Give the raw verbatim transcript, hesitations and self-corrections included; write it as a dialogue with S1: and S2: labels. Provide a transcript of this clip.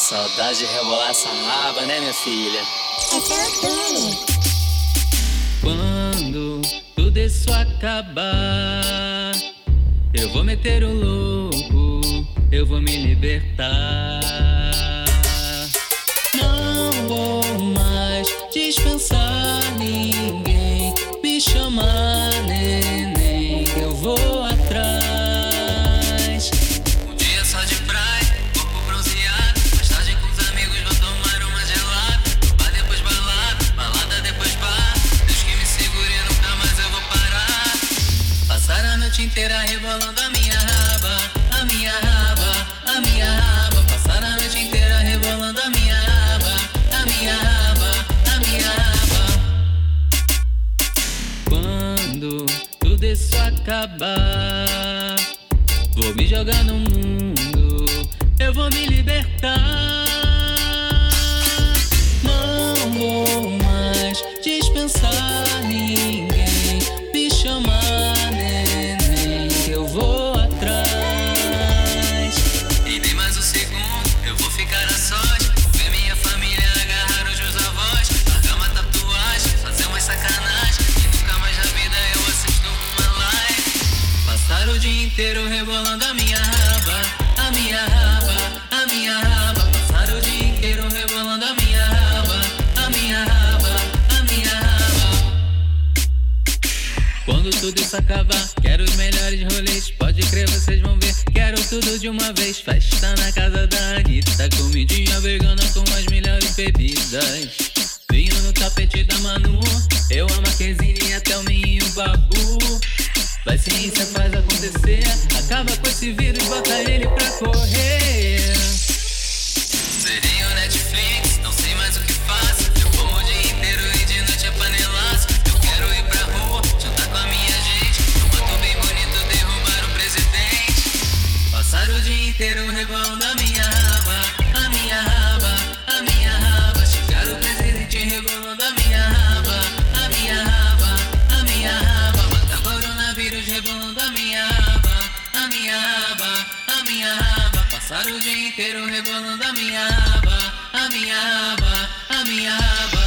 S1: Saudade de rebolar essa raba, né, minha filha?
S2: Quando tudo isso acabar, eu vou meter o louco, eu vou me libertar. Não vou mais dispensar ninguém, me chamar neném, eu vou atrás. Um dia só de praia, corpo bronzeado, mais tarde com os amigos vou tomar uma gelada. Bar depois balada, balada depois bar. Deus que me segure, nunca mais eu vou parar. Passar a noite inteira rebolando a minha raba, a minha raba, a minha raba. Passar a noite inteira rebolando a minha raba, a minha raba, a minha raba. Quando tudo isso acabar, vou me jogar no mundo, eu vou me libertar. Não vou mais dispensar ninguém, me chamar neném, eu vou atrás. E nem mais um segundo, eu vou ficar a sós, ver minha família agarrar os meus avós, largar uma tatuagem, fazer umas sacanagem, e nunca mais na vida eu assisto uma live. Passar o dia inteiro rebolando a minha raba, a minha raba, a minha raba. Passar o dia inteiro rebolando a minha raba, a minha raba, a minha raba. Quando tudo isso acabar, quero os melhores rolês, pode crer, vocês vão ver. Quero tudo de uma vez, festa na casa da Anitta, comidinha vegana com as melhores bebidas, vinho no tapete da Manu, eu a Marquezine até o Minho Babu. Vai ciência, faz acontecer, acaba com esse vírus, bota ele pra correr. Serei o Netflix, não sei mais o que faço, eu como o dia inteiro e de noite é panelaço. Eu quero ir pra rua, jantar com a minha gente, um mato bem bonito, derrubar o presidente. Passar o dia inteiro rebolando a minha raba, a minha raba, a minha raba. Chegar o presidente rebolando a minha raba, a minha raba, a minha raba. Matar coronavírus rebolando a minha raba, a minha raba, a minha raba. Passar o dia inteiro rebolando a minha raba, a minha raba, a minha raba.